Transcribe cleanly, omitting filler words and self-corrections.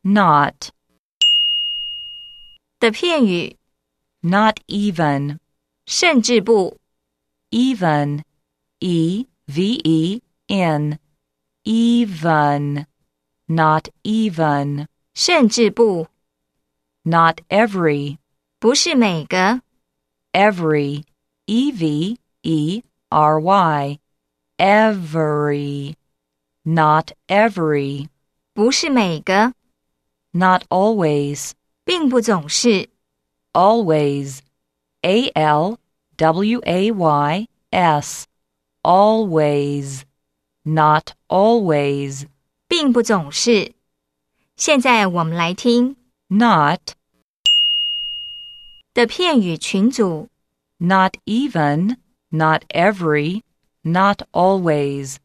not 的片语 not even 甚至不 even E-V-E-N even not even 甚至不 not every 不是每个 every E-V-E-R-Y every not every 不是每个 not always 并不总是 always A-L-W-A-Y-S always not always 并不总是现在我们来听 not 的片语群组 not even not every not always